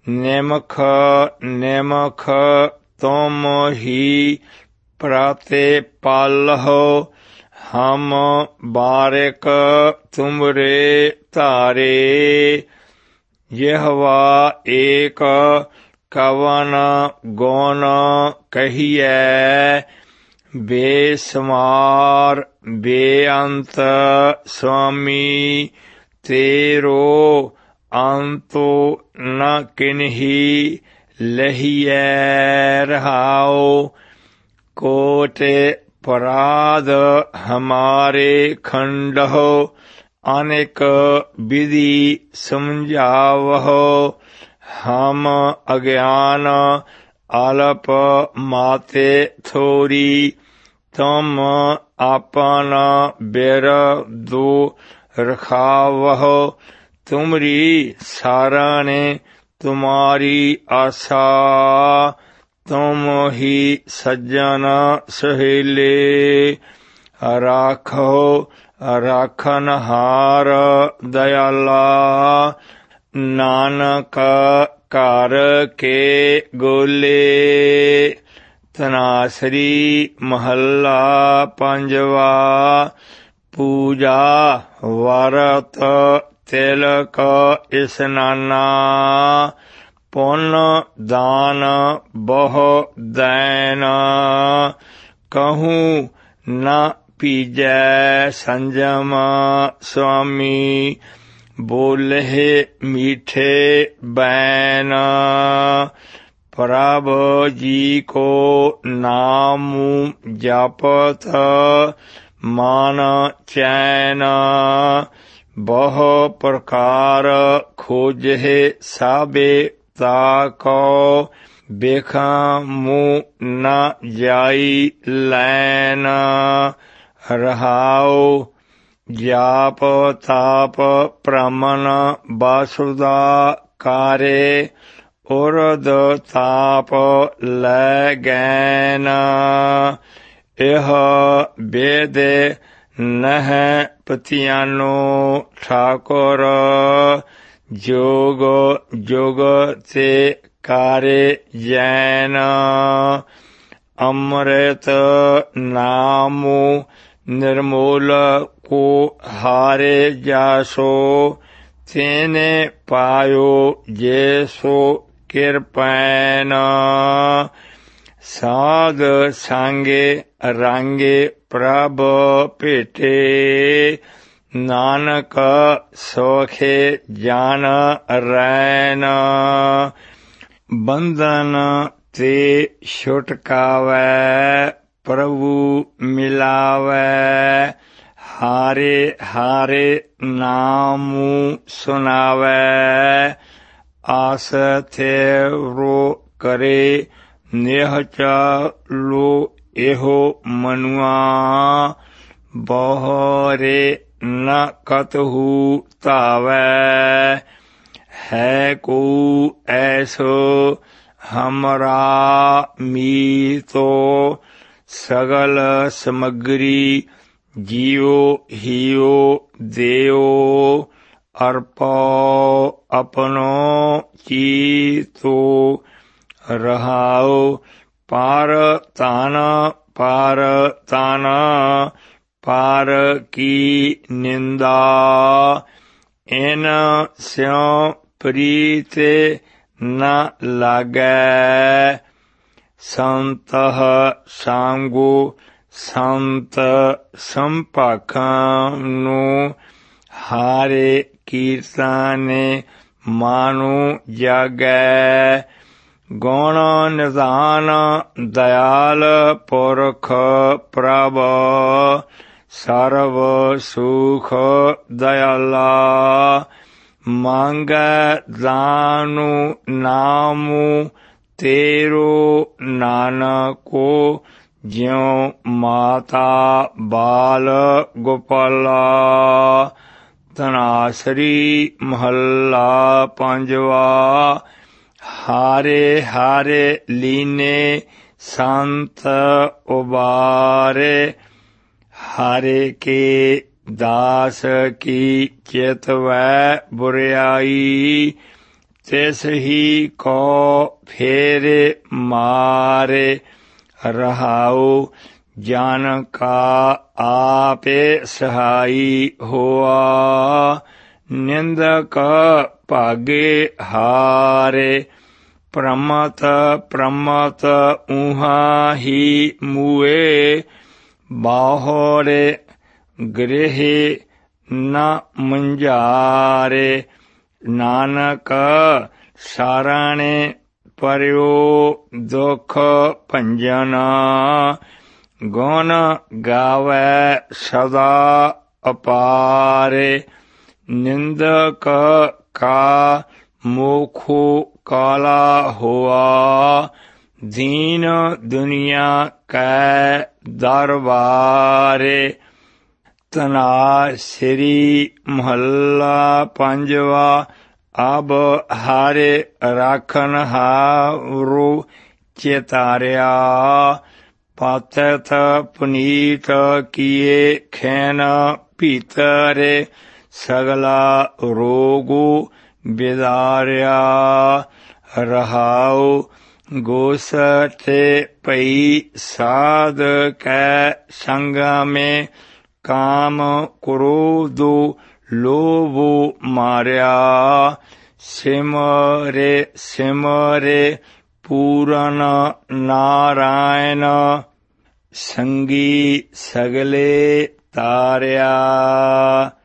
निमख निमख तुम ही प्रतिपालहो, हम बारिक तुमरे तारे। यहवा एक कवन गौन कहिए, बेसमार बेअंत स्वामी तेरो, अंतो न किन्ही लहिए रहाओ। कोटि पराध हमारे खंडहो, अनेक विधि समझावहो। हम अज्ञान अल्प माते थोरी, तुम अपन बिरदो रखावहो। तुमरी सारणे तुम्हारी आशा, तुम ही सज्जन सहेले। राखो राखनहार दयाला, नानक कर के गोले। तनासरी महला पंजवा। पूजा वरत तिलक स्नाना, पुण्य दान बहु दैन। कहूँ न पीजै संजम, स्वामी बोले मीठे बैन। प्रभु जी को नाम जपत, मन चैन। बहु प्रकार खोजे साबे ताको, बेखमु न जाई लैन। रहाओ जाप ताप प्रमन वासुदा कारे, उर्द ताप लै गैन। यह वेद नह पतियानो, ठाकुर जोग जोग ते कारे जैन। अमृत नामो निर्मूल को हारे जासो, तेने पायो जैसो कृपैन। साध सांगे रांगे प्रभ पेटे, नानक सौखे जान रैन। बंधन ते छुटकावै, प्रभु मिलावै। हारे हारे नामु सुनावै, आस थेरो करे नेह चालो एहो मनुआ। बहरे न कतहु तावै, है को ऐसो हमरा मीतो। सगल समग्री जियो हियो देओ, अर्पो अपनो चीतो। रहाओ पार ताना पार ताना, पार की निंदा। इन स्यों प्रीते न लागै, संत सांगो संत संपखनु। हारे कीर्तने मानु जागै, गुण निधान दयाल पुरख प्रभ। सर्व सुख दयाला, मांगै दानु नामु तेरो। नानको ज्यों माता बाल गोपाला। तनासरी महला पंजवा। हारे हारे लीने संत उबारे, हारे के दास की चितवै बुराई। ਤਿਸ ਹੀ ਕੋ ਫੇਰੇ ਮਾਰੇ। ਰਹਾਉ ਜਨ ਕਾ ਆਪੇ ਸਹਾਈ ਹੋਆ। ਨਿੰਦਕ ਭਾਗੇ ਹਾਰੇ। ਪ੍ਰਮਤ ਪ੍ਰਮਤ ਊਹਾਂ ਹੀ ਮੂਏ। ਬਾਹਰੇ ਗ੍ਰਹਿ ਨ ਮੰਝਾਰੇ। ਨਾਨਕ ਸਾਰਣੇ ਪਰਿਓ ਦੁਖ ਭੰਜਨ। ਗੁਣ ਗਾਵੈ ਸਦਾ ਅਪਾਰੇ। ਨਿੰਦਕ ਕਾ ਮੋਖੋ ਕਾਲਾ ਹੋਆ। ਦੀਨ ਦੁਨੀਆ ਕੈ ਦਰਬਾਰੇ। ਧਨਾ ਸ੍ਰੀ ਮਹੱਲਾ ਪੰਜਵਾ। ਅਬ ਹਾਰੇ ਰਾਖਨ ਹਾਰੂ ਚੇਤਾਰਿਆ। ਪਾਤਿਥ ਪੁਨੀਤ ਕੀਏ ਖੈਨ ਭੀਤਰੇ। ਸਗਲਾ ਰੋਗੁ ਬਿਦਾਰਿਆ। ਰਹਾਉ ਗੋਸਠੇ ਪਈ ਸਾਧ ਕੈ ਸੰਗਮੇ। ਕਾਮ ਕ੍ਰੋਧੁ ਲੋਭੁ ਮਾਰਿਆ। ਸਿਮਰੇ ਸਿਮਰੇ ਪੂਰਨ ਨਾਰਾਇਣ। ਸੰਗੀ ਸਗਲੇ ਤਾਰਿਆ।